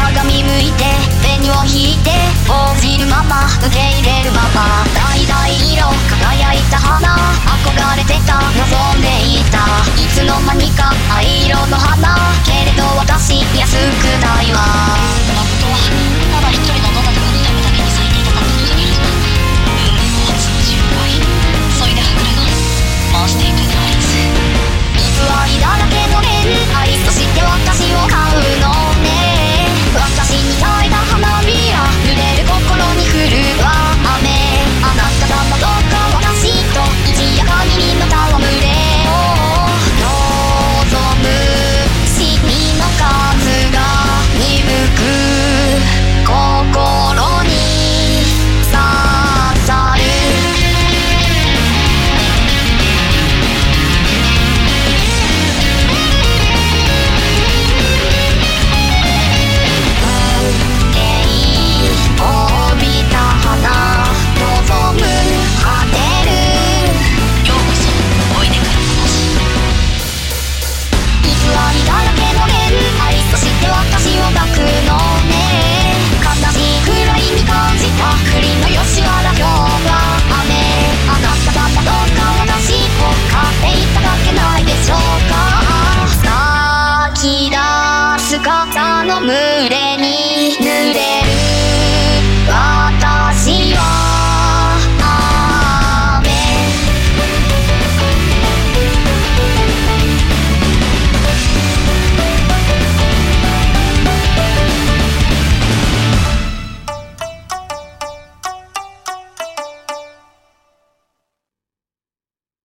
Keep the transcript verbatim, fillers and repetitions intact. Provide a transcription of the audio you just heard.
鏡向いて紅を引いて応じるまま受け入れるまま橙色輝いた花憧れてた望んでいたいつの間にか灰色の花けれど私安くないわ誠はただ一人のどなたかに会うために咲いていたかったのだけれど初の十倍そいではぐれが回していくのあいつ偽りだらけの恋愛そして私を買うのね私に咲いた花びら濡れる心に降るわ雨あなたがどうか私と一夜限りの戯れを望むシミの数が鈍く心に刺さる姿の群れ